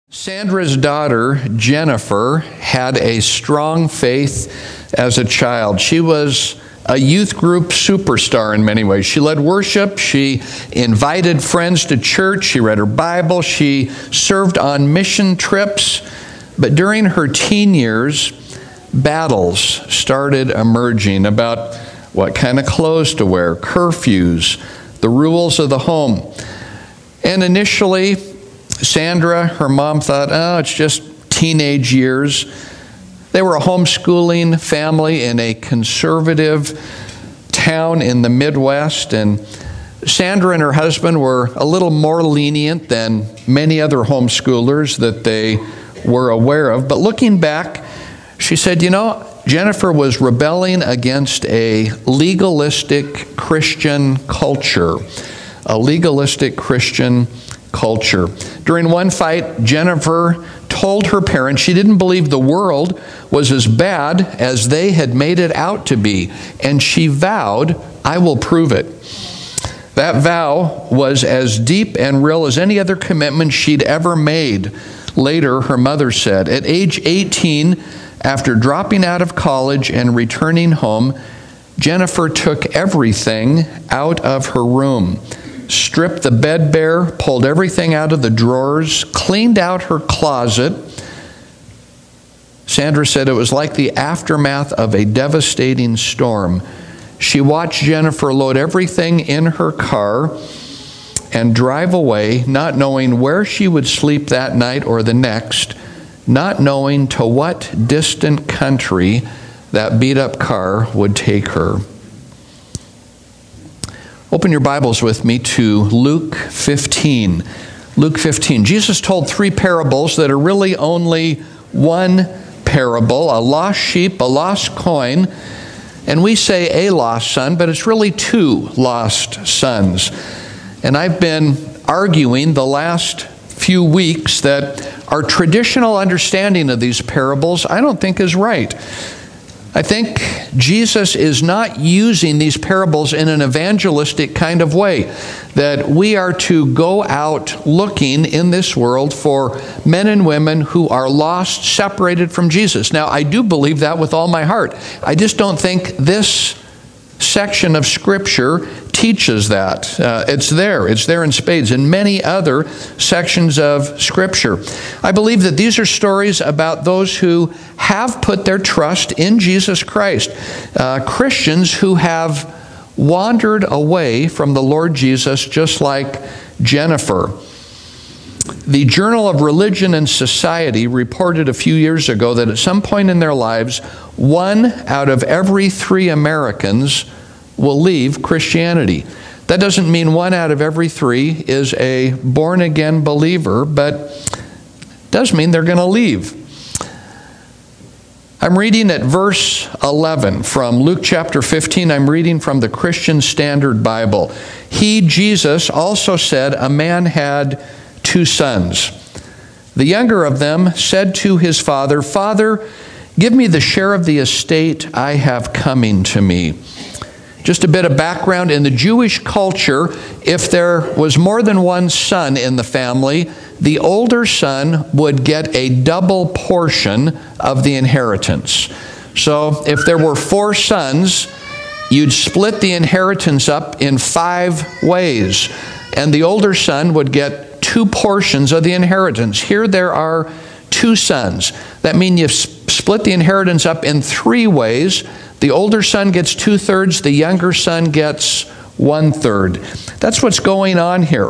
Sandra's daughter, Jennifer, had a strong faith as a child. She was a youth group superstar in many ways. She led worship. She invited friends to church. She read her Bible. She served on mission trips. But during her teen years, battles started emerging about what kind of clothes to wear, curfews, the rules of the home. And initially, Sandra, her mom thought, it's just teenage years. They were a homeschooling family in a conservative town in the Midwest, and Sandra and her husband were a little more lenient than many other homeschoolers that they were aware of. But looking back, she said, Jennifer was rebelling against a legalistic Christian culture. A legalistic Christian culture. During one fight, Jennifer told her parents she didn't believe the world was as bad as they had made it out to be. And she vowed, I will prove it. That vow was as deep and real as any other commitment she'd ever made. Later, her mother said, at age 18, after dropping out of college and returning home, Jennifer took everything out of her room, stripped the bed bare, pulled everything out of the drawers, cleaned out her closet. Sandra said it was like the aftermath of a devastating storm. She watched Jennifer load everything in her car and drive away, not knowing where she would sleep that night or the next, not knowing to what distant country that beat-up car would take her. Open your Bibles with me to Luke 15. Luke 15. Jesus told three parables that are really only one parable, a lost sheep, a lost coin, and we say a lost son, but it's really two lost sons. And I've been arguing the last few weeks that our traditional understanding of these parables I don't think is right. I think Jesus is not using these parables in an evangelistic kind of way, that we are to go out looking in this world for men and women who are lost, separated from Jesus. Now, I do believe that with all my heart. I just don't think this section of Scripture teaches that. It's there in spades in many other sections of Scripture. I believe that these are stories about those who have put their trust in Jesus Christ. Christians who have wandered away from the Lord Jesus, just like Jennifer. The Journal of Religion and Society reported a few years ago that at some point in their lives, 1 out of every 3 Americans will leave Christianity. That doesn't mean 1 out of every 3 is a born-again believer, but it does mean they're going to leave. I'm reading at verse 11 from Luke chapter 15. I'm reading from the Christian Standard Bible. He, Jesus, also said, a man had 2 sons. The younger of them said to his father, Father, give me the share of the estate I have coming to me. Just a bit of background. In the Jewish culture, if there was more than one son in the family, the older son would get a double portion of the inheritance. So if there were 4 sons, you'd split the inheritance up in 5 ways, and the older son would get 2 portions of the inheritance. Here there are 2 sons. That means you split the inheritance up in 3 ways. The older son gets 2/3, the younger son gets 1/3. That's what's going on here.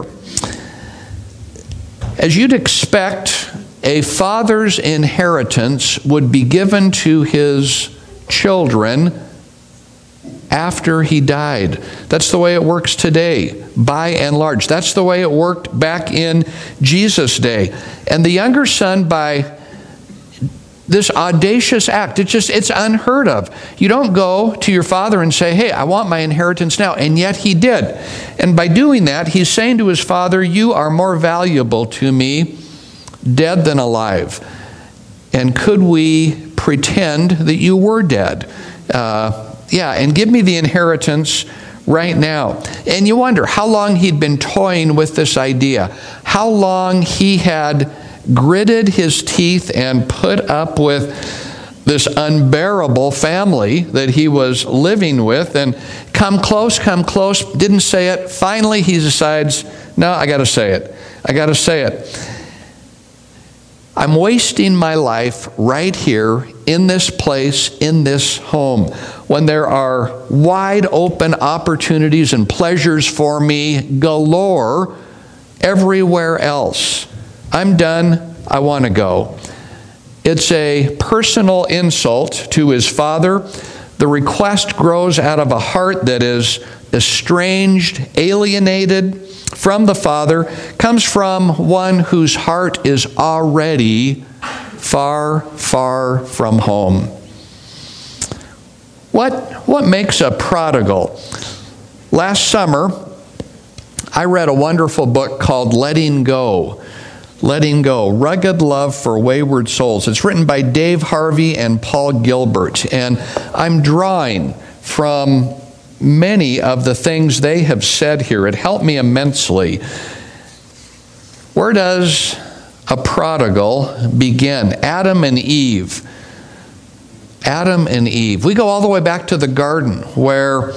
As you'd expect, a father's inheritance would be given to his children after he died. That's the way it works today, by and large. That's the way it worked back in Jesus' day. And the younger son, by this audacious act, it's unheard of. You don't go to your father and say, hey, I want my inheritance now. And yet he did. And by doing that, he's saying to his father, you are more valuable to me dead than alive. And could we pretend that you were dead? And give me the inheritance right now. And you wonder how long he'd been toying with this idea, how long he had gritted his teeth and put up with this unbearable family that he was living with, and come close, didn't say it. Finally, he decides, no, I got to say it. I got to say it. I'm wasting my life right here in this place, in this home, when there are wide open opportunities and pleasures for me galore everywhere else. I'm done. I want to go. It's a personal insult to his father. The request grows out of a heart that is estranged, alienated from the Father, comes from one whose heart is already far, far from home. What makes a prodigal? Last summer, I read a wonderful book called Letting Go. Letting Go, Rugged Love for Wayward Souls. It's written by Dave Harvey and Paul Gilbert, and I'm drawing from many of the things they have said here. It helped me immensely. Where does a prodigal begin? Adam and Eve. Adam and Eve. We go all the way back to the garden where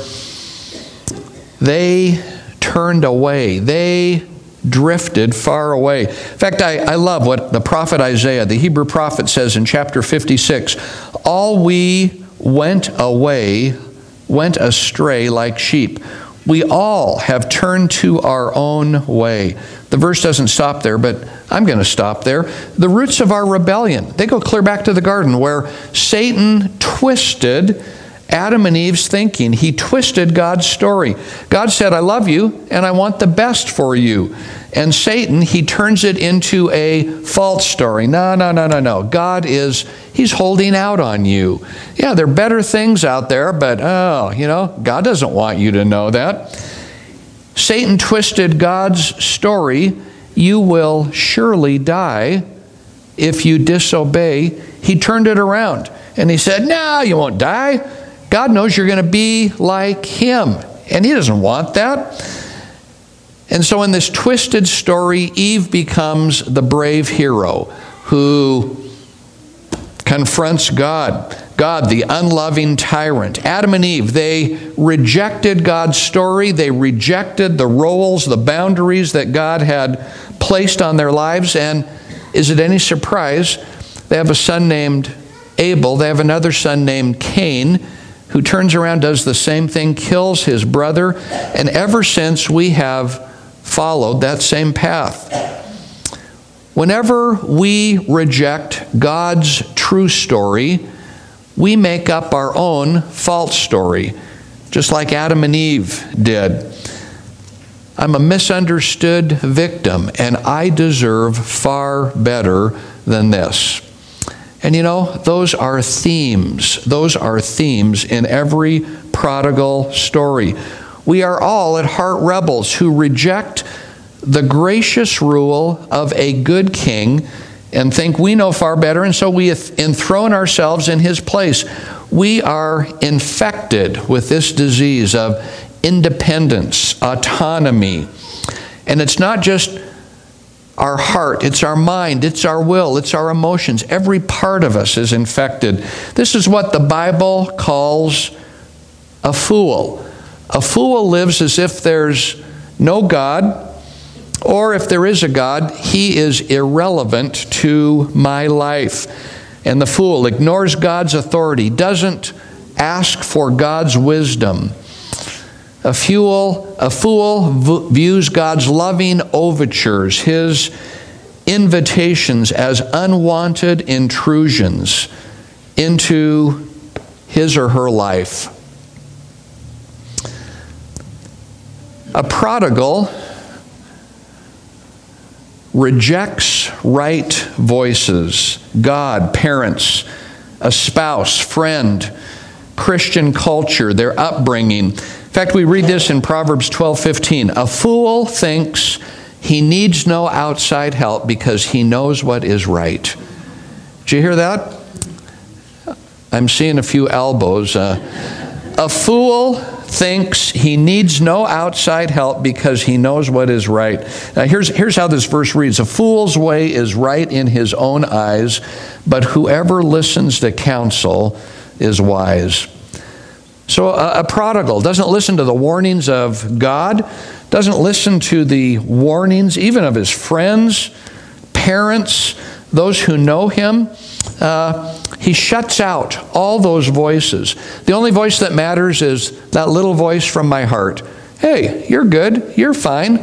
they turned away. They drifted far away. In fact, I love what the prophet Isaiah, the Hebrew prophet, says in chapter 56. All we went astray like sheep. We all have turned to our own way. The verse doesn't stop there, but I'm going to stop there. The roots of our rebellion, they go clear back to the garden where Satan twisted Adam and Eve's thinking. He twisted God's story. God said, I love you and I want the best for you. And Satan, he turns it into a false story. No. God he's holding out on you. Yeah, there are better things out there, but God doesn't want you to know that. Satan twisted God's story. You will surely die if you disobey. He turned it around and he said, no, you won't die. God knows you're going to be like him, and he doesn't want that. And so in this twisted story, Eve becomes the brave hero who confronts God, the unloving tyrant. Adam and Eve, they rejected God's story. They rejected the roles, the boundaries that God had placed on their lives. And is it any surprise, they have a son named Abel. They have another son named Cain, who turns around, does the same thing, kills his brother. And ever since, we have followed that same path. Whenever we reject God's true story, we make up our own false story, just like Adam and Eve did. I'm a misunderstood victim, and I deserve far better than this. And those are themes. Those are themes in every prodigal story. We are all at heart rebels who reject the gracious rule of a good king and think we know far better, and so we enthrone ourselves in his place. We are infected with this disease of independence, autonomy. And it's not just our heart, it's our mind, it's our will, it's our emotions. Every part of us is infected. This is what the Bible calls a fool. A fool lives as if there's no God, or if there is a God, he is irrelevant to my life. And the fool ignores God's authority, doesn't ask for God's wisdom. A fool views God's loving overtures, his invitations, as unwanted intrusions into his or her life. A prodigal rejects right voices, God, parents, a spouse, friend, Christian culture, their upbringing. In fact, we read this in Proverbs 12:15. A fool thinks he needs no outside help because he knows what is right. Did you hear that? I'm seeing a few elbows. A fool thinks he needs no outside help because he knows what is right. Now here's how this verse reads. A fool's way is right in his own eyes, but whoever listens to counsel is wise. So a prodigal doesn't listen to the warnings of God, doesn't listen to the warnings even of his friends, parents, those who know him. He shuts out all those voices. The only voice that matters is that little voice from my heart. Hey, you're good. You're fine.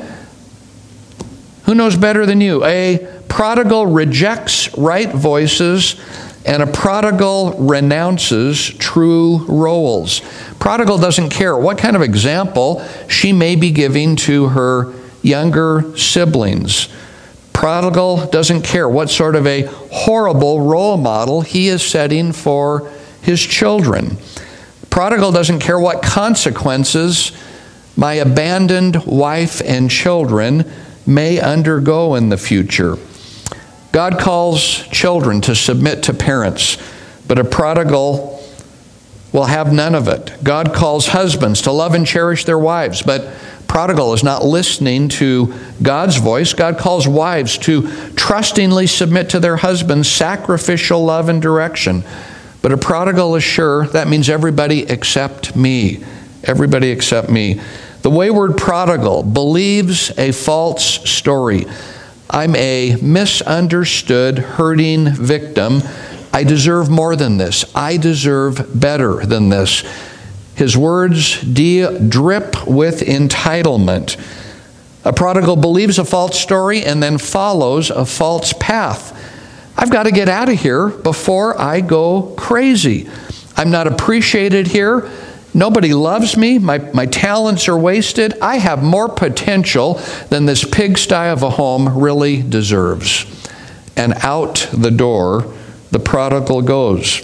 Who knows better than you? A prodigal rejects right voices, and a prodigal renounces true roles. Prodigal doesn't care what kind of example she may be giving to her younger siblings. Prodigal doesn't care what sort of a horrible role model he is setting for his children. Prodigal doesn't care what consequences my abandoned wife and children may undergo in the future. God calls children to submit to parents, but a prodigal will have none of it. God calls husbands to love and cherish their wives, but prodigal is not listening to God's voice. God calls wives to trustingly submit to their husbands' sacrificial love and direction. But a prodigal is sure that means everybody except me. Everybody except me. The wayward prodigal believes a false story. I'm a misunderstood, hurting victim. I deserve more than this. I deserve better than this. His words drip with entitlement. A prodigal believes a false story and then follows a false path. I've got to get out of here before I go crazy. I'm not appreciated here. Nobody loves me. My talents are wasted. I have more potential than this pigsty of a home really deserves. And out the door, the prodigal goes.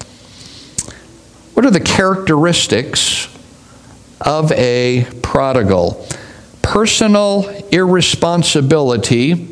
What are the characteristics of a prodigal? Personal irresponsibility.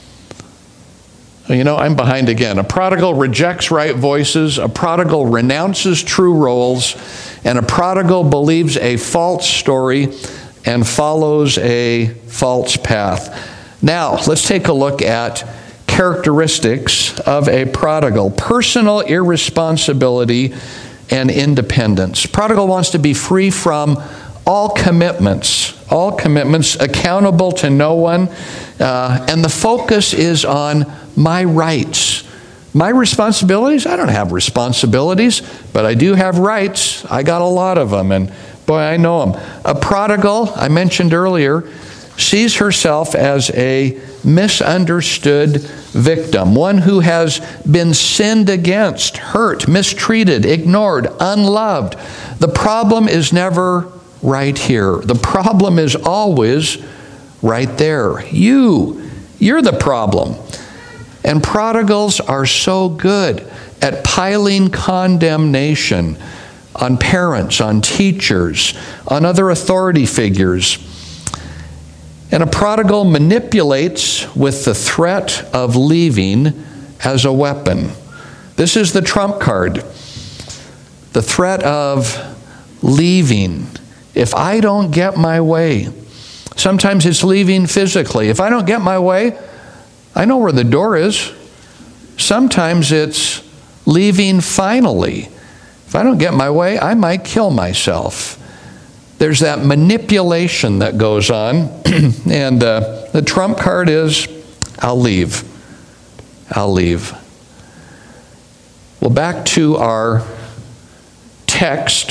I'm behind again. A prodigal rejects right voices. A prodigal renounces true roles. And a prodigal believes a false story and follows a false path. Now, let's take a look at characteristics of a prodigal. Personal irresponsibility and independence. Prodigal wants to be free from all commitments, accountable to no one, and the focus is on my rights. My responsibilities? I don't have responsibilities, but I do have rights. I got a lot of them, and boy, I know them. A prodigal, I mentioned earlier, sees herself as a misunderstood victim, one who has been sinned against, hurt, mistreated, ignored, unloved. The problem is never right here. The problem is always right there. You're the problem. And prodigals are so good at piling condemnation on parents, on teachers, on other authority figures. And a prodigal manipulates with the threat of leaving as a weapon. This is the trump card. The threat of leaving. If I don't get my way, sometimes it's leaving physically. If I don't get my way, I know where the door is. Sometimes it's leaving finally. If I don't get my way, I might kill myself. There's that manipulation that goes on, and the trump card is, I'll leave. I'll leave. Well, back to our text,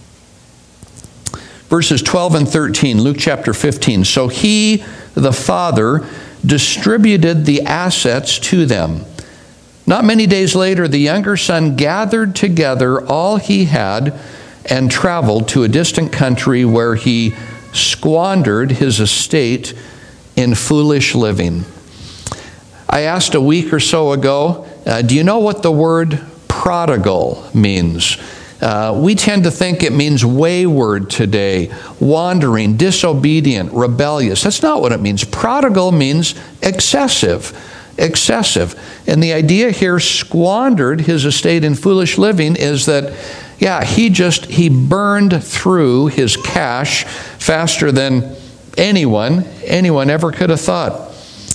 verses 12 and 13, Luke chapter 15. So he, the father, distributed the assets to them. Not many days later, the younger son gathered together all he had and traveled to a distant country where he squandered his estate in foolish living. I asked a week or so ago, do you know what the word prodigal means? We tend to think it means wayward today, wandering, disobedient, rebellious. That's not what it means. Prodigal means excessive. And the idea here, squandered his estate in foolish living, is that Yeah, he burned through his cash faster than anyone ever could have thought.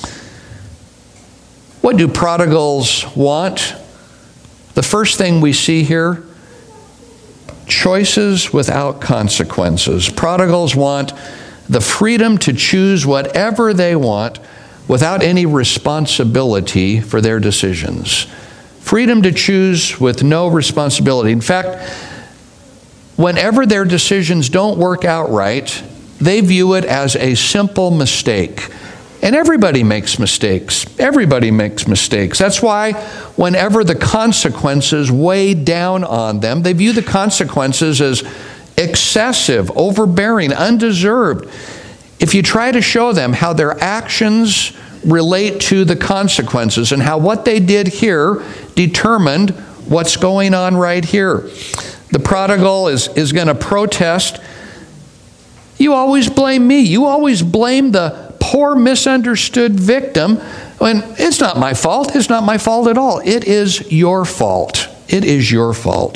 What do prodigals want? The first thing we see here, choices without consequences. Prodigals want the freedom to choose whatever they want without any responsibility for their decisions. Freedom to choose with no responsibility. In fact, whenever their decisions don't work out right, they view it as a simple mistake. And everybody makes mistakes. Everybody makes mistakes. That's why whenever the consequences weigh down on them, they view the consequences as excessive, overbearing, undeserved. If you try to show them how their actions relate to the consequences and how what they did here determined what's going on right here, the prodigal is going to protest. You always blame me. You always blame the poor misunderstood victim when it's not my fault. It's not my fault at all. It is your fault. It is your fault.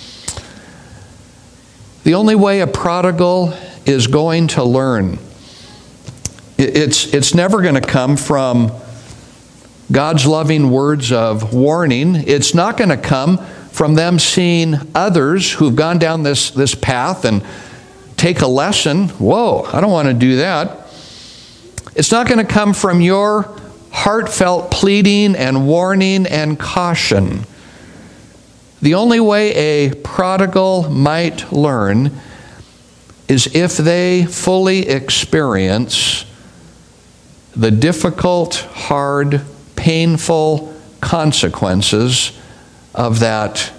The only way a prodigal is going to learn, it's never going to come from God's loving words of warning. It's not going to come from them seeing others who've gone down this path and take a lesson. Whoa, I don't want to do that. It's not going to come from your heartfelt pleading and warning and caution. The only way a prodigal might learn is if they fully experience the difficult, hard, painful consequences of that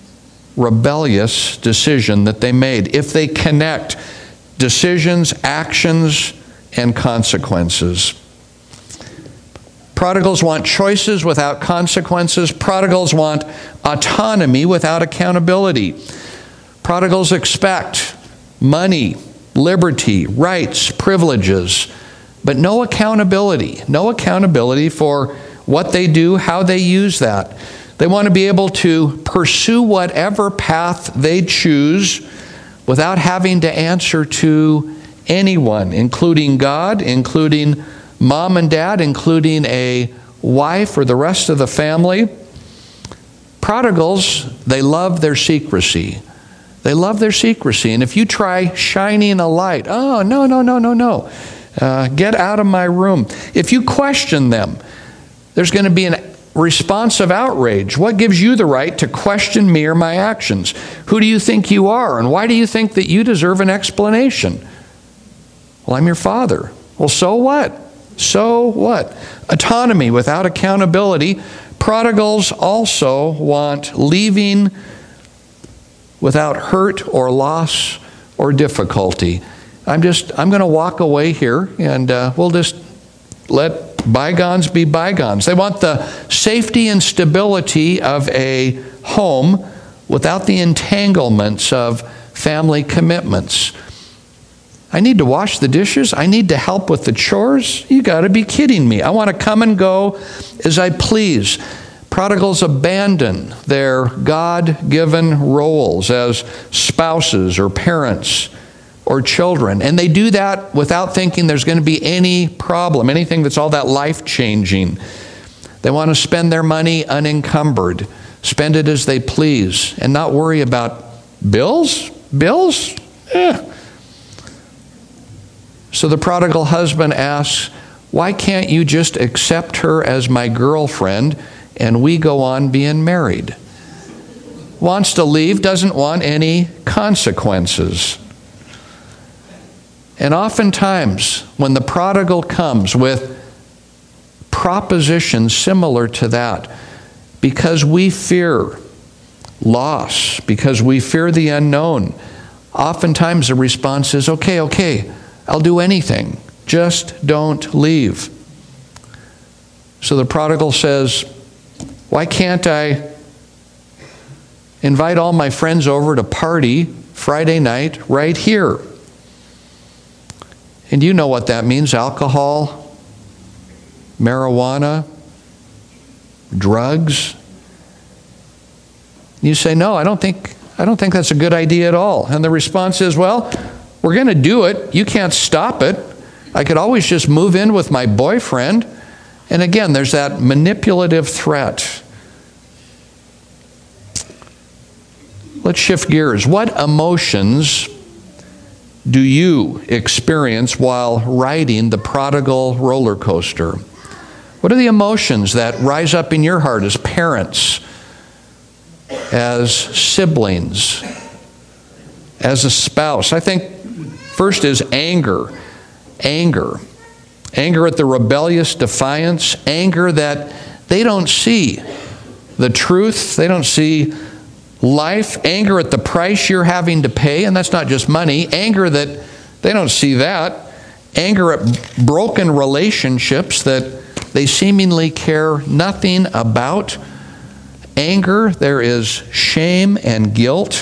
rebellious decision that they made. If they connect decisions, actions, and consequences. Prodigals want choices without consequences. Prodigals want autonomy without accountability. Prodigals expect money, liberty, rights, privileges, but no accountability. No accountability for what they do, how they use that. They want to be able to pursue whatever path they choose without having to answer to anyone, including God, including mom and dad, including a wife or the rest of the family. Prodigals, they love their secrecy. They love their secrecy. And if you try shining a light, oh, no. Get out of my room. If you question them, there's going to be a response of outrage. What gives you the right to question me or my actions? Who do you think you are? And why do you think that you deserve an explanation? Well, I'm your father. Well, so what? So what? Autonomy without accountability. Prodigals also want leaving without hurt or loss or difficulty. I'm going to walk away here and we'll just let bygones be bygones. They want the safety and stability of a home without the entanglements of family commitments. I need to wash the dishes. I need to help with the chores. You got to be kidding me. I want to come and go as I please. Prodigals abandon their God-given roles as spouses or parents or children. And they do that without thinking there's going to be any problem, anything that's all that life-changing. They want to spend their money unencumbered, spend it as they please, and not worry about bills? Bills? So the prodigal husband asks, why can't you just accept her as my girlfriend and we go on being married? Wants to leave, doesn't want any consequences. And oftentimes, when the prodigal comes with propositions similar to that, because we fear loss, because we fear the unknown, oftentimes the response is, okay, I'll do anything. Just don't leave. So the prodigal says, why can't I invite all my friends over to party Friday night right here? And you know what that means: alcohol, marijuana, drugs. You say, no, I don't think I don't think that's a good idea at all. And the response is, well, we're going to do it. You can't stop it. I could always just move in with my boyfriend. And again, there's that manipulative threat. Let's shift gears. What emotions do you experience while riding the prodigal roller coaster? What are the emotions that rise up in your heart as parents, as siblings, as a spouse? I think first is anger. Anger at the rebellious defiance. Anger that they don't see the truth. They don't see life. Anger at the price you're having to pay, and that's not just money. Anger that they don't see that. Anger at broken relationships that they seemingly care nothing about. Anger, there is shame and guilt.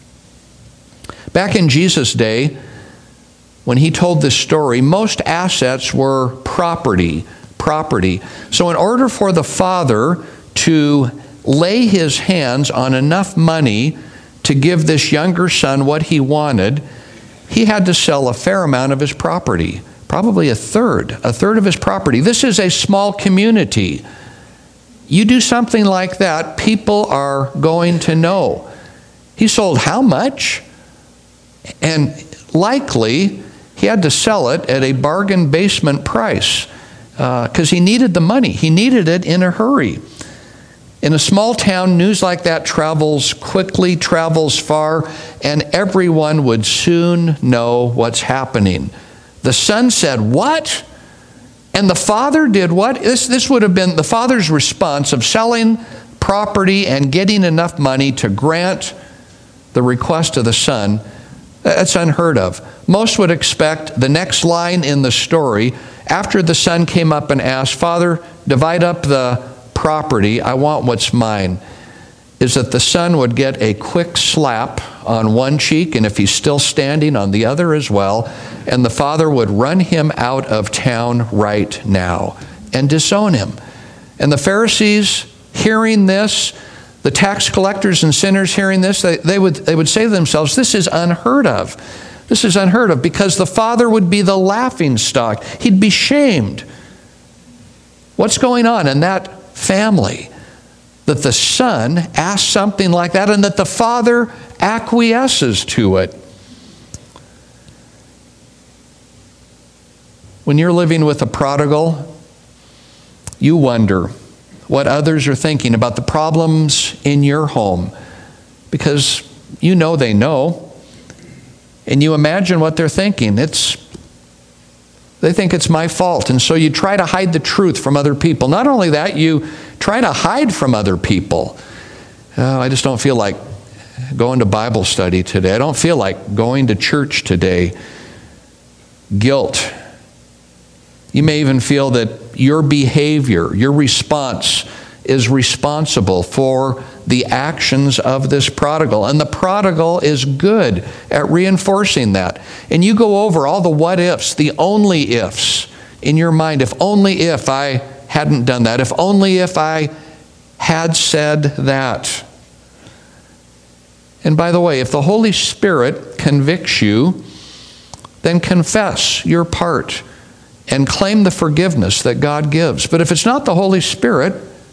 Back in Jesus' day, when he told this story, most assets were property. So in order for the father to lay his hands on enough money to give this younger son what he wanted, he had to sell a fair amount of his property, probably a third of his property. This is a small community. You do something like that, people are going to know. He sold how much? And likely, he had to sell it at a bargain basement price because he needed the money. He needed it in a hurry. In a small town, news like that travels quickly, travels far, and everyone would soon know what's happening. The son said, "What?" And the father did what? This would have been the father's response of selling property and getting enough money to grant the request of the son. That's unheard of. Most would expect the next line in the story, after the son came up and asked, "Father, divide up the property, I want what's mine," is that the son would get a quick slap on one cheek, and if he's still standing, on the other as well, and the father would run him out of town right now and disown him. And the Pharisees, hearing this, the tax collectors and sinners hearing this, they would say to themselves, this is unheard of. This is unheard of, because the father would be the laughing stock. He'd be shamed. What's going on in that family? That the son asks something like that and that the father acquiesces to it. When you're living with a prodigal, you wonder what others are thinking about the problems in your home, because you know they know, and you imagine what they're thinking. They think it's my fault, and so you try to hide the truth from other people. Not only that, you try to hide from other people. Oh, I just don't feel like going to Bible study today. I don't feel like going to church today. Guilt. You may even feel that your behavior, your response is responsible for the actions of this prodigal. And the prodigal is good at reinforcing that. And you go over all the what ifs, the only ifs in your mind. If only if I hadn't done that. If only if I had said that. And by the way, if the Holy Spirit convicts you, then confess your part and claim the forgiveness that God gives. But if it's not the Holy Spirit,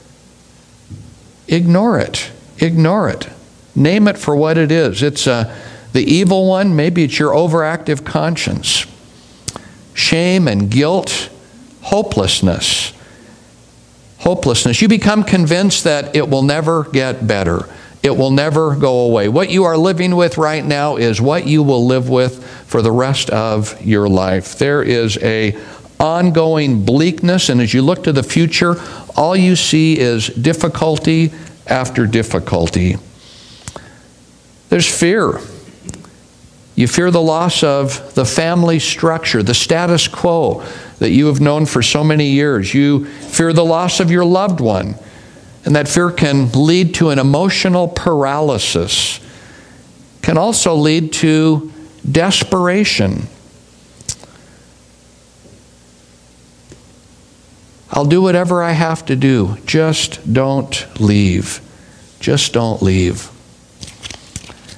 ignore it. Ignore it. Name it for what it is. It's the evil one. Maybe it's your overactive conscience. Shame and guilt. Hopelessness. Hopelessness. You become convinced that it will never get better. It will never go away. What you are living with right now is what you will live with for the rest of your life. There is a ongoing bleakness, and as you look to the future, all you see is difficulty after difficulty. There's fear. You fear the loss of the family structure, the status quo that you have known for so many years. You fear the loss of your loved one, and that fear can lead to an emotional paralysis. Can also lead to desperation. I'll do whatever I have to do. Just don't leave. Just don't leave.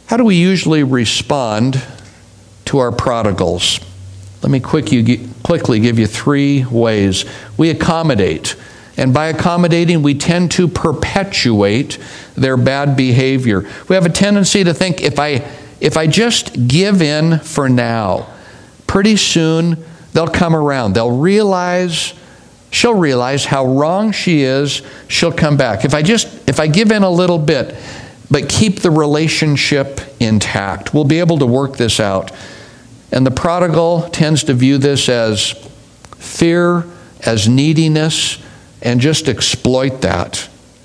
How do we usually respond to our prodigals? Let me quickly give you 3 ways. We accommodate. And by accommodating, we tend to perpetuate their bad behavior. We have a tendency to think, if I just give in for now, pretty soon they'll come around. She'll realize how wrong she is. She'll come back. If I give in a little bit, but keep the relationship intact, we'll be able to work this out. And the prodigal tends to view this as fear, as neediness, and just exploit that.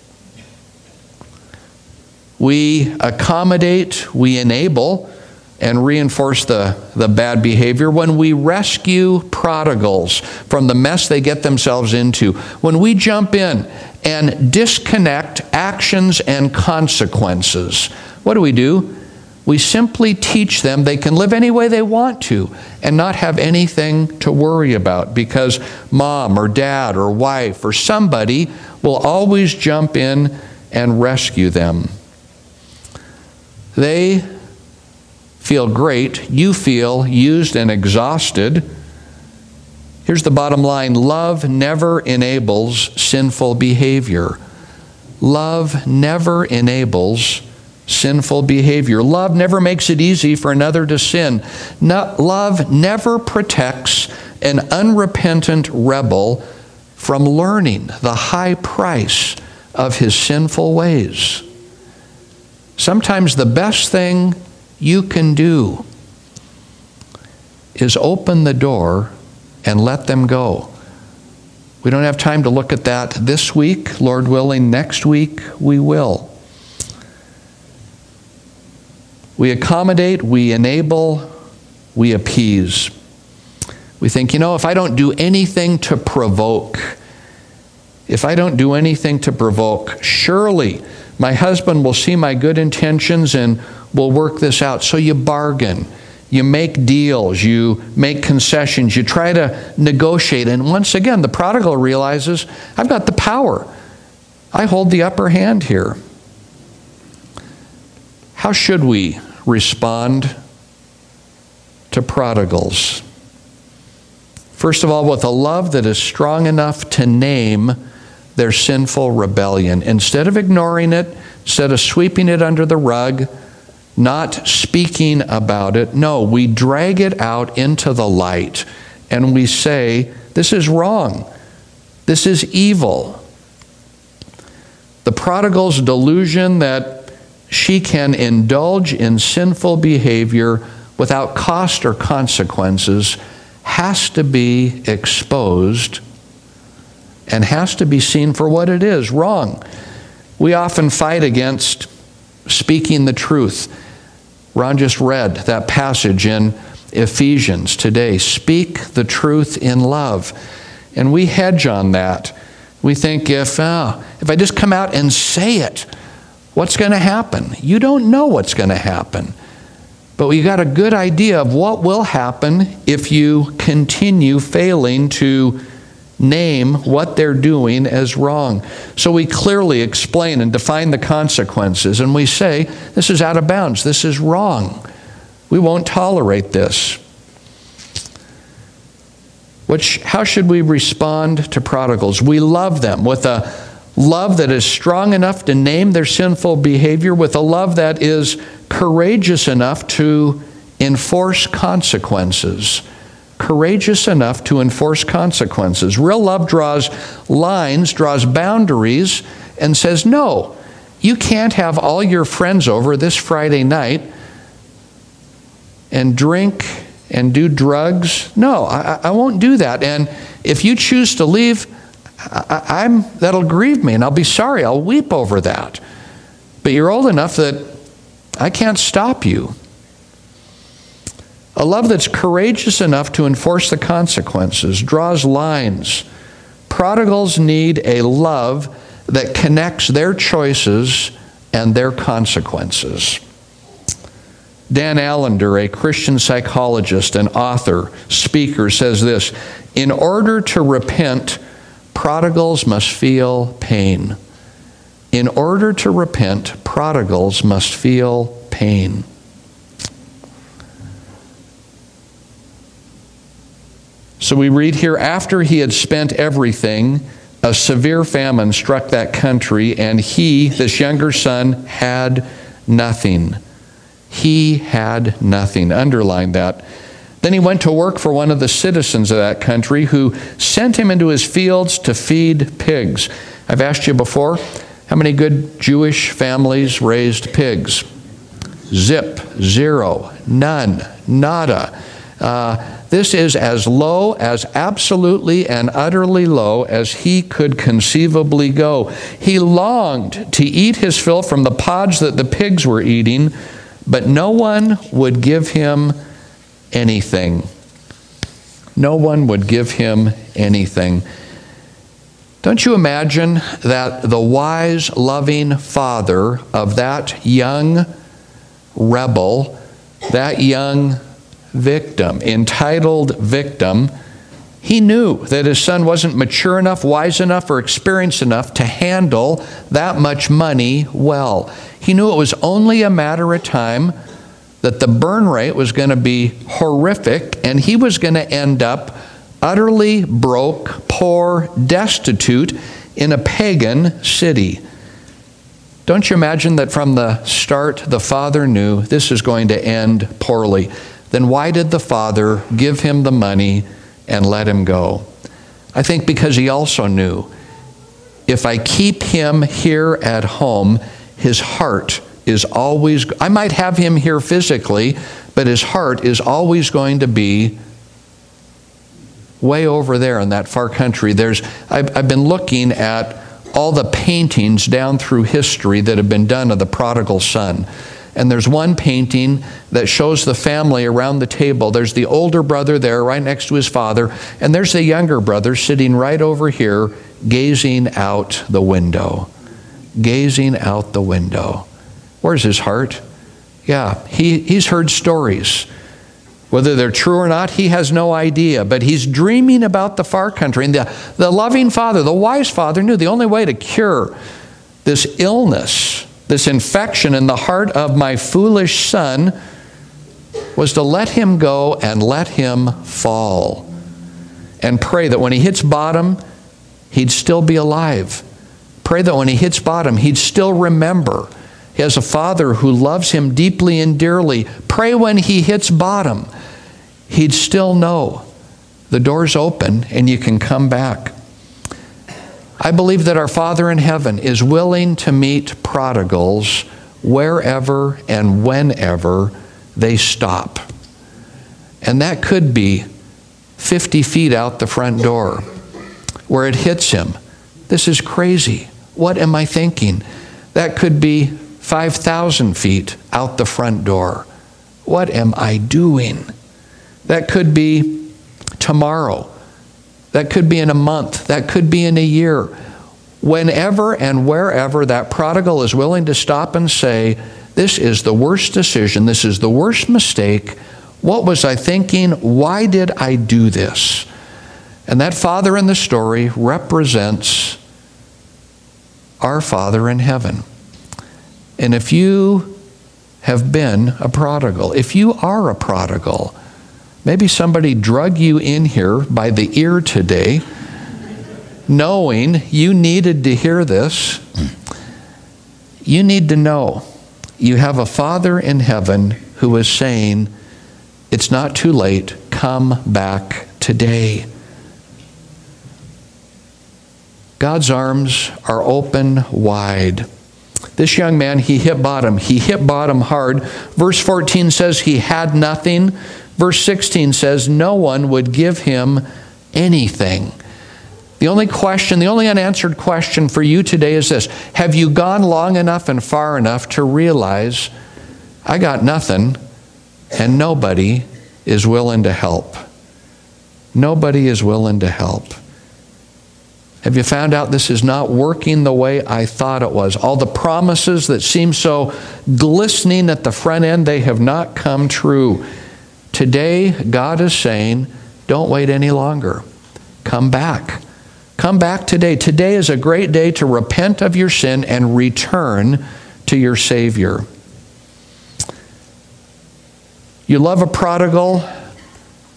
We accommodate, we enable, and reinforce the bad behavior when we rescue prodigals from the mess they get themselves into. When we jump in and disconnect actions and consequences, what do? We simply teach them they can live any way they want to and not have anything to worry about, because mom or dad or wife or somebody will always jump in and rescue them. They feel great. You feel used and exhausted. Here's the bottom line. Love never enables sinful behavior. Love never enables sinful behavior. Love never makes it easy for another to sin. Love never protects an unrepentant rebel from learning the high price of his sinful ways. Sometimes the best thing you can do is open the door and let them go. We don't have time to look at that this week. Lord willing, next week we will. We accommodate, we enable, we appease. We think, if I don't do anything to provoke, surely my husband will see my good intentions and will work this out. So you bargain, you make deals, you make concessions, you try to negotiate. And once again, the prodigal realizes, I've got the power. I hold the upper hand here. How should we respond to prodigals? First of all, with a love that is strong enough to name their sinful rebellion. Instead of ignoring it, instead of sweeping it under the rug, not speaking about it, no, we drag it out into the light and we say, this is wrong. This is evil. The prodigal's delusion that she can indulge in sinful behavior without cost or consequences has to be exposed and has to be seen for what it is, wrong. We often fight against speaking the truth. Ron just read that passage in Ephesians today. Speak the truth in love. And we hedge on that. We think if I just come out and say it, what's going to happen? You don't know what's going to happen. But you got a good idea of what will happen if you continue failing to name what they're doing as wrong. So we clearly explain and define the consequences, and we say, this is out of bounds, this is wrong. We won't tolerate this. How should we respond to prodigals? We love them with a love that is strong enough to name their sinful behavior, with a love that is courageous enough to enforce consequences. Courageous enough to enforce consequences. Real love draws lines, draws boundaries, and says, no, you can't have all your friends over this Friday night and drink and do drugs. No, I won't do that. And if you choose to leave, that'll grieve me, and I'll be sorry. I'll weep over that. But you're old enough that I can't stop you. A love that's courageous enough to enforce the consequences, draws lines. Prodigals need a love that connects their choices and their consequences. Dan Allender, a Christian psychologist and author, speaker, says this: in order to repent, prodigals must feel pain. In order to repent, prodigals must feel pain. So we read here, after he had spent everything, a severe famine struck that country, and he, this younger son, had nothing. He had nothing. Underline that. Then he went to work for one of the citizens of that country, who sent him into his fields to feed pigs. I've asked you before, how many good Jewish families raised pigs? Zip, zero, none, nada. This is as low, as absolutely and utterly low as he could conceivably go. He longed to eat his fill from the pods that the pigs were eating, but no one would give him anything. No one would give him anything. Don't you imagine that the wise, loving father of that young rebel, that young victim, entitled victim, he knew that his son wasn't mature enough, wise enough, or experienced enough to handle that much money well. He knew it was only a matter of time that the burn rate was going to be horrific, and he was going to end up utterly broke, poor, destitute in a pagan city. Don't you imagine that from the start the father knew this is going to end poorly? Then why did the father give him the money and let him go? I think because he also knew, if I keep him here at home, his heart is always, I might have him here physically, but his heart is always going to be way over there in that far country. I've been looking at all the paintings down through history that have been done of the prodigal son. And there's one painting that shows the family around the table. There's the older brother there right next to his father, and there's the younger brother sitting right over here gazing out the window. Gazing out the window. Where's his heart? Yeah, he's heard stories. Whether they're true or not, he has no idea. But he's dreaming about the far country. And the loving father, the wise father, knew the only way to cure this illness, this infection in the heart of my foolish son, was to let him go and let him fall. And pray that when he hits bottom, he'd still be alive. Pray that when he hits bottom, he'd still remember. He has a father who loves him deeply and dearly. Pray when he hits bottom, he'd still know the door's open and you can come back. I believe that our Father in heaven is willing to meet prodigals wherever and whenever they stop. And that could be 50 feet out the front door where it hits him. This is crazy. What am I thinking? That could be 5,000 feet out the front door. What am I doing? That could be tomorrow. That could be in a month. That could be in a year. Whenever and wherever that prodigal is willing to stop and say, this is the worst decision, this is the worst mistake, what was I thinking? Why did I do this? And that father in the story represents our Father in heaven. And if you have been a prodigal, if you are a prodigal, maybe somebody drug you in here by the ear today, knowing you needed to hear this. You need to know you have a Father in heaven who is saying, it's not too late, come back today. God's arms are open wide. This young man, he hit bottom. He hit bottom hard. Verse 14 says he had nothing. Verse 16 says no one would give him anything. The only question, the only unanswered question for you today is this: have you gone long enough and far enough to realize, I got nothing and nobody is willing to help? Nobody is willing to help. Have you found out this is not working the way I thought it was? All the promises that seem so glistening at the front end, they have not come true. Today, God is saying, don't wait any longer. Come back. Come back today. Today is a great day to repent of your sin and return to your Savior. You love a prodigal?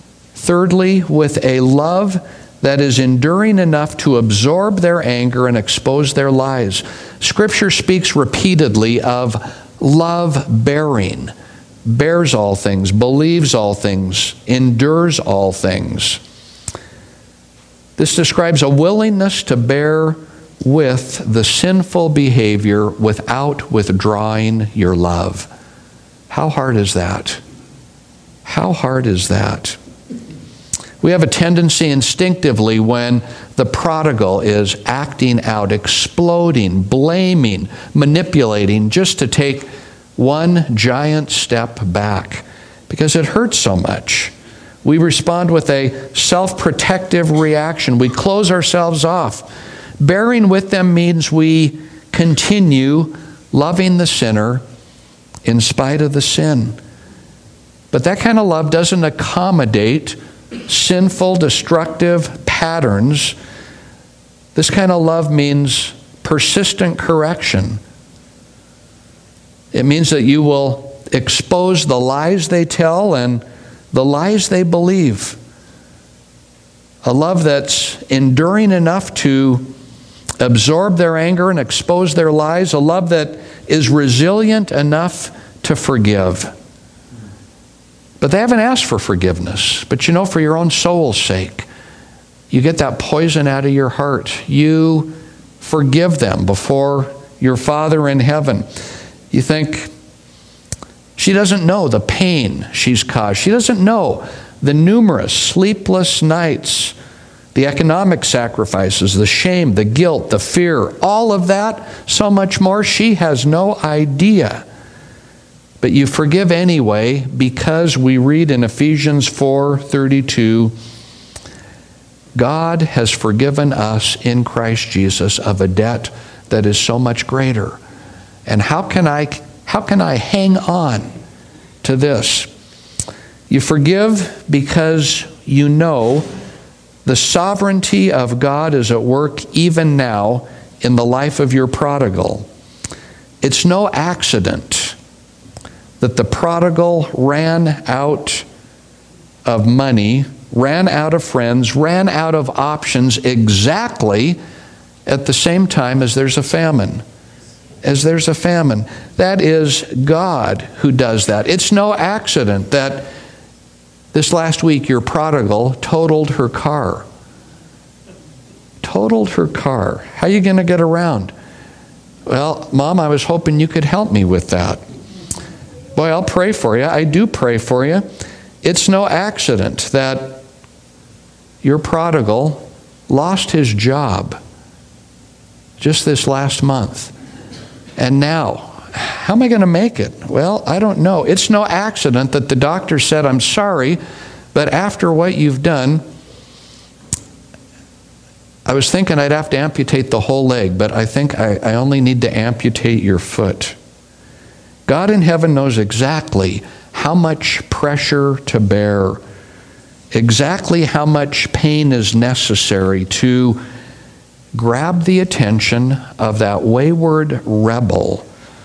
Thirdly, with a love that is enduring enough to absorb their anger and expose their lies. Scripture speaks repeatedly of love bearing, bears all things, believes all things, endures all things. This describes a willingness to bear with the sinful behavior without withdrawing your love. How hard is that? How hard is that? We have a tendency instinctively when the prodigal is acting out, exploding, blaming, manipulating, just to take one giant step back because it hurts so much. We respond with a self-protective reaction. We close ourselves off. Bearing with them means we continue loving the sinner in spite of the sin. But that kind of love doesn't accommodate sinful, destructive patterns. This kind of love means persistent correction. It means that you will expose the lies they tell and the lies they believe. A love that's enduring enough to absorb their anger and expose their lies. A love that is resilient enough to forgive. But they haven't asked for forgiveness. But you know, for your own soul's sake, you get that poison out of your heart. You forgive them before your Father in heaven. You think, she doesn't know the pain she's caused. She doesn't know the numerous sleepless nights, the economic sacrifices, the shame, the guilt, the fear, all of that, so much more. She has no idea. But you forgive anyway because we read in Ephesians 4:32, God has forgiven us in Christ Jesus of a debt that is so much greater. And how can I hang on to this? You forgive because you know the sovereignty of God is at work even now in the life of your prodigal. It's no accident that the prodigal ran out of money, ran out of friends, ran out of options exactly at the same time as there's a famine. As there's a famine. That is God who does that. It's no accident that this last week your prodigal totaled her car. Totaled her car. How are you going to get around? Well, Mom, I was hoping you could help me with that. Boy, I'll pray for you. I do pray for you. It's no accident that your prodigal lost his job just this last month. And now, how am I going to make it? Well, I don't know. It's no accident that the doctor said, I'm sorry, but after what you've done, I was thinking I'd have to amputate the whole leg, but I think I only need to amputate your foot. God in heaven knows exactly how much pressure to bear, exactly how much pain is necessary to grab the attention of that wayward rebel,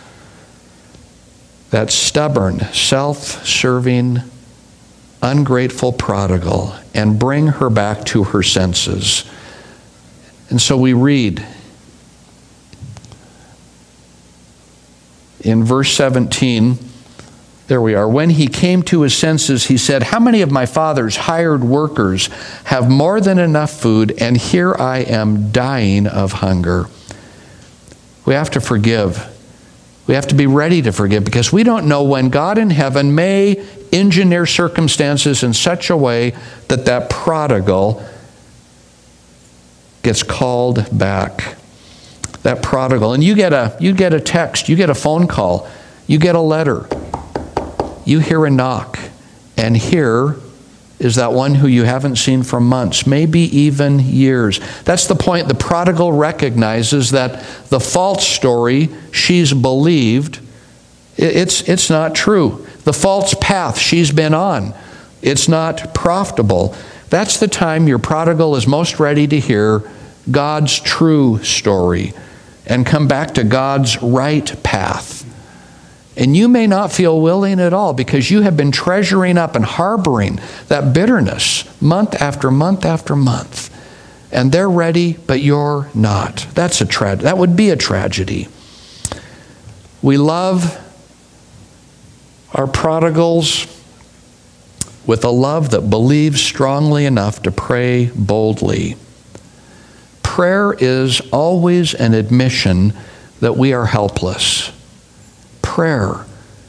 that stubborn, self-serving, ungrateful prodigal, and bring her back to her senses. And so we read in verse 17, there we are. When he came to his senses, he said, how many of my father's hired workers have more than enough food, and here I am dying of hunger? We have to forgive. We have to be ready to forgive because we don't know when God in heaven may engineer circumstances in such a way that that prodigal gets called back. That prodigal. And you get a text, you get a phone call, you get a letter, you hear a knock, and here is that one who you haven't seen for months, maybe even years. That's the point. The prodigal recognizes that the false story she's believed, it's not true. The false path she's been on, it's not profitable. That's the time your prodigal is most ready to hear God's true story and come back to God's right path. And you may not feel willing at all because you have been treasuring up and harboring that bitterness month after month after month. And they're ready, but you're not. That would be a tragedy. We love our prodigals with a love that believes strongly enough to pray boldly. Prayer is always an admission that we are helpless. Prayer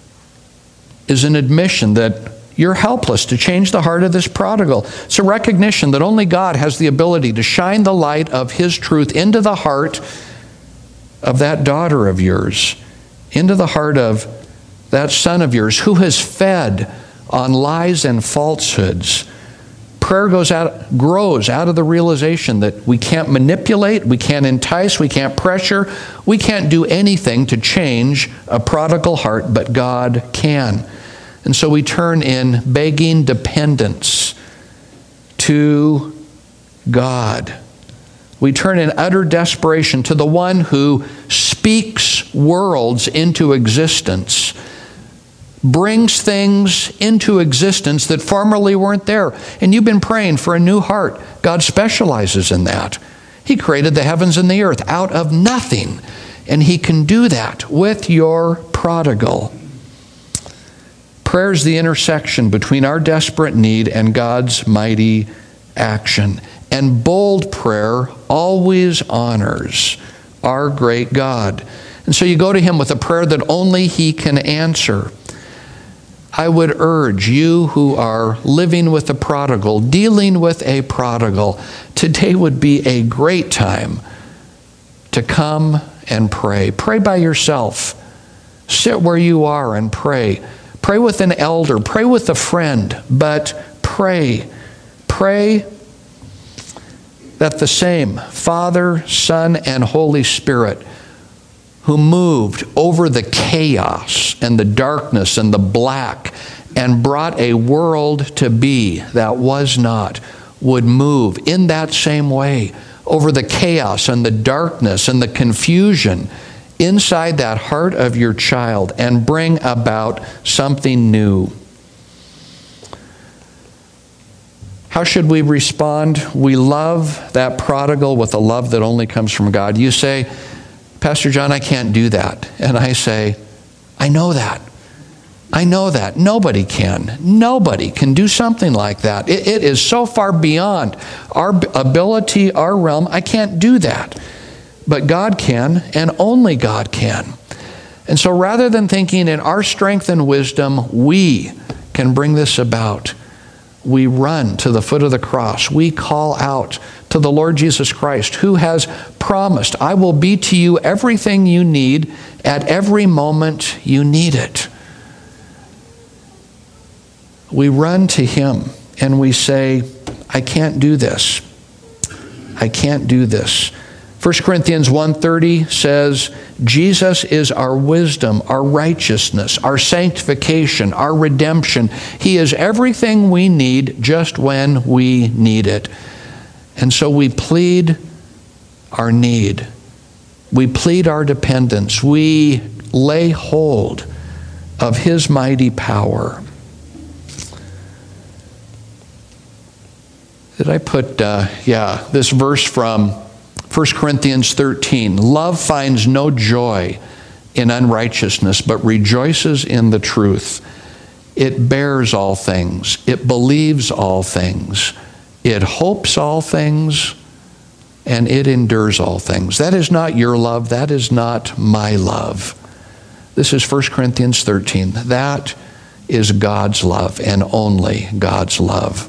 is an admission that you're helpless to change the heart of this prodigal. It's a recognition that only God has the ability to shine the light of His truth into the heart of that daughter of yours, into the heart of that son of yours who has fed on lies and falsehoods. Prayer grows out of the realization that we can't manipulate, we can't entice, we can't pressure, we can't do anything to change a prodigal heart, but God can. And so we turn in begging dependence to God. We turn in utter desperation to the one who speaks worlds into existence, brings things into existence that formerly weren't there. And you've been praying for a new heart. God specializes in that. He created the heavens and the earth out of nothing. And He can do that with your prodigal. Prayer is the intersection between our desperate need and God's mighty action. And bold prayer always honors our great God. And so you go to Him with a prayer that only He can answer. I would urge you who are living with a prodigal, dealing with a prodigal, today would be a great time to come and pray. Pray by yourself. Sit where you are and pray. Pray with an elder. Pray with a friend. But pray. Pray that the same Father, Son, and Holy Spirit who moved over the chaos and the darkness and the black and brought a world to be that was not, would move in that same way over the chaos and the darkness and the confusion inside that heart of your child and bring about something new. How should we respond? We love that prodigal with a love that only comes from God. You say, Pastor John, I can't do that. And I say, I know that. I know that. Nobody can. Nobody can do something like that. It is so far beyond our ability, our realm. I can't do that. But God can, and only God can. And so rather than thinking in our strength and wisdom, we can bring this about, we run to the foot of the cross. We call out to the Lord Jesus Christ, who has promised, I will be to you everything you need at every moment you need it. We run to Him and we say, I can't do this. I can't do this. 1 Corinthians 1:30 says, Jesus is our wisdom, our righteousness, our sanctification, our redemption. He is everything we need just when we need it. And so we plead our need. We plead our dependence. We lay hold of His mighty power. Did I put, this verse from 1 Corinthians 13. Love finds no joy in unrighteousness, but rejoices in the truth. It bears all things. It believes all things. It hopes all things. And it endures all things. That is not your love. That is not my love. This is 1 Corinthians 13. That is God's love and only God's love.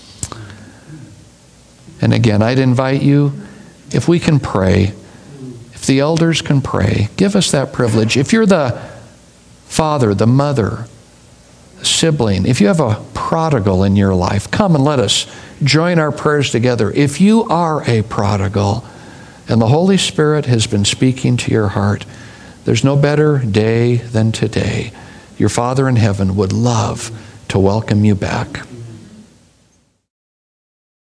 And again, I'd invite you, if we can pray, if the elders can pray, give us that privilege. If you're the father, the mother, the sibling, if you have a prodigal in your life, come and let us join our prayers together. If you are a prodigal and the Holy Spirit has been speaking to your heart, there's no better day than today. Your Father in heaven would love to welcome you back.